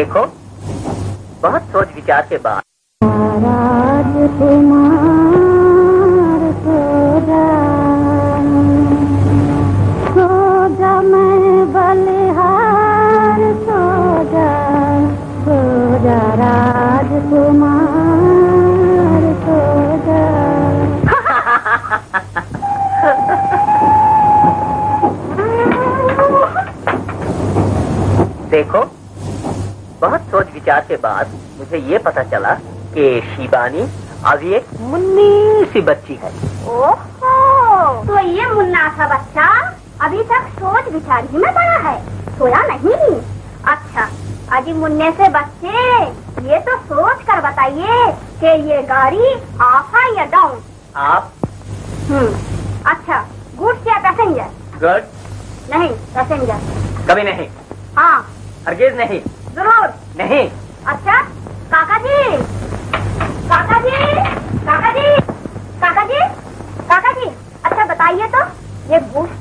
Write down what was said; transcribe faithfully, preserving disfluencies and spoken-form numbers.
देखो, बहुत सोच विचार के बाद सोजा मैं बलिहार, सोजा सोजा राजकुमार, सोजा। देखो, बहुत सोच विचार के बाद मुझे ये पता चला कि शिबानी अभी एक मुन्नी सी बच्ची है। ओहो, तो ये मुन्ना सा बच्चा अभी तक सोच विचार ही में पड़ा है, सोया नहीं। अच्छा, अजी मुन्ने से बच्चे, ये तो सोच कर बताइए कि ये गाड़ी अप है या डाउन? आप? हम्म, अच्छा, गुड्स या पैसेंजर? गुड। नहीं, पैसेंजर। कभी नहीं। हाँ। हरगिज नहीं। जरूर नहीं। अच्छा, काका जी, काका जी, काका जी, काका जी, काका जी, अच्छा बताइए तो, ये गुड्स